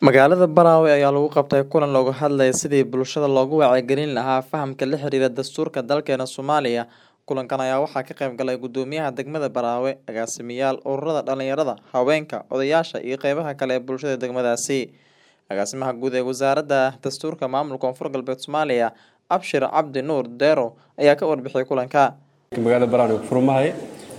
Magaalada Barawe ayaa lagu qabtay kulan looga hadlayay sidii bulshada loogu wacyigelin lahaa fahamka la xiriira dastuurka dalkeena Soomaaliya. Kulankan ayaa waxaa ka qayb galay gudoomiyaha degmada Barawe, agaasimayaal ururada dhalinyarada, haweenka, odayaasha iyo qeybaha kale ee bulshada degmadaasi. Agaasimaha guud ee wasaaradda dastuurka maamulka Koonfur Galbeed Soomaaliya, Abshir Cabdi Nuur Deero ayaa ka warbixiyay kulanka. magaalada Barawe furmahay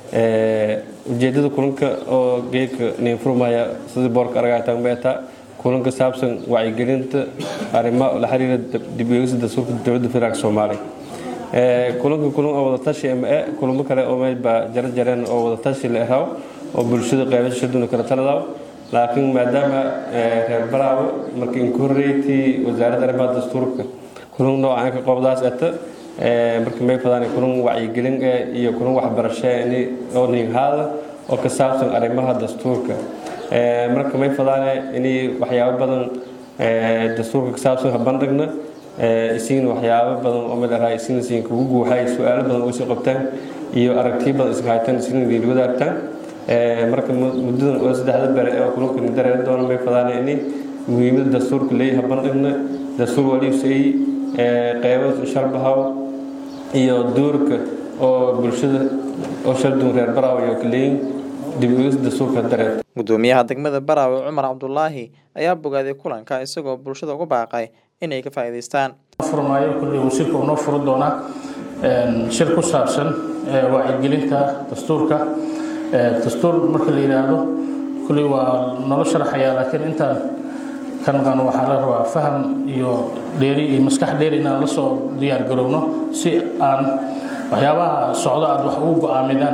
ujeedada kulanka oo geedka nin furmaya sidii boorka aragtaan beeta kulanka saabsan wacyigelinta arrimaha la xiriira dib u eegista dastuurka dowladda federaalka Soomaaliya. kulanka oo wada tashi kulamo kale oo meel ba jarjareen oo wada tashi la raaw oo bulshada qaybasho duna kala taladaw laakiin maadaama reer Barawe markii koreeytii wasaaradda arrimaha dastuurka kulan noocan ka qobdaas markii may fadaan kulan wacyigelin iyo kulan waxbarasho oo nin hada oo ka saabsan arrimaha dastuurka markii may fadaan inay waxyaabo badan dastuurka ka saabsan bandhigna isiin waxyaabo badan oo meel raayisiin kugu guuxay su'aalo badan oo soo qabtaan iyo aragtiyo badan isku haytaan isiin video wadaagtaan marka muddadan oo saddexda bare oo kulanka dareen doona may fadaan inay muhiimada dastuurka leeyahay bandhigna dastuur waliisay qeybo sharbahaw iyo doorka oo bulshada oo shaldun reer Barawe iyo kaleyn dib u eegista dastuurka dareen. Gudoomiyaha degmada Barawe Cumar Cabdullaahi ayaa bogaaday kulanka isagoo bulshada uga baaqay inay ka faa'iideystaan. Furmaayo kulli wasiirka noo furo doona shir ku saabsan wacyigelinta dastuurka. Dastuur marka la yiraahdo kulli waa nolosha sharaxaya laakiin inta kan waxaa la rabaa faham iyo dheeri iyo maskax dheeri inaan la soo diyaar garowno si aan waxyaabaha socda aad wax ugu go'aamidaan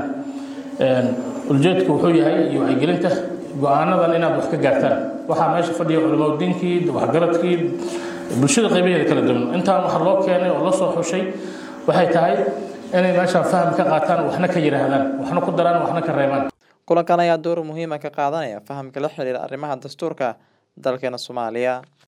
ujeedku wuxuu yahay wacyigelinta go'aanadan inaad wax ka gaartaan waxa meesha fadhiyo culimada diinkii waxgaradkii bulshada qaybaheeda kala duwan intaan wax loo keenay oo la soo xushay waxay tahay inay meesha faham ka qaataan waxna ka yiraahdaan waxna ku daraan waxna ka reebaan. Kulankan ayaa door muhiim ah ka qaadanaya fahamka la xiriira arrimaha dastuurka dalkeena Soomaaliya.